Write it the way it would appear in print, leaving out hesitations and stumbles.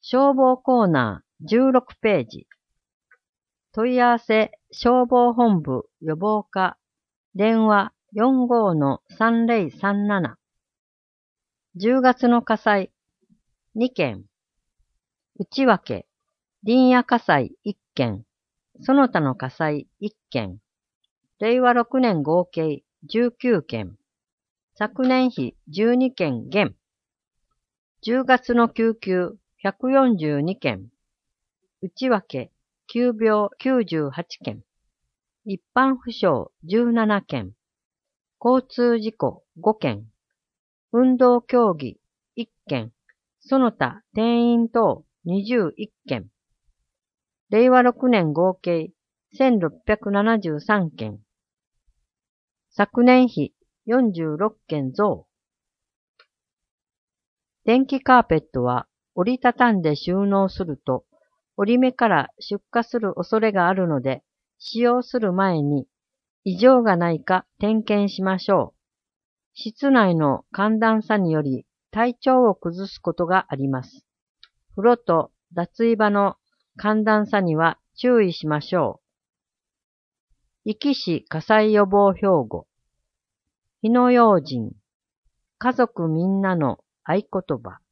消防コーナー16ページ。問い合わせ消防本部予防課電話45-3037。10月の火災2件。内訳林野火災1件。その他の火災1件。令和6年合計19件。昨年比12件減。10月の救急142件。内訳急病98件。一般負傷17件。交通事故5件。運動競技1件。その他定員等21件。令和6年合計1673件。昨年比46件増。電気カーペットは折りたたんで収納すると折り目から出火する恐れがあるので、使用する前に異常がないか点検しましょう。室内の寒暖差により体調を崩すことがあります。風呂と脱衣場の寒暖差には注意しましょう。壱岐市火災予防標語。火の用心。家族みんなの合言葉。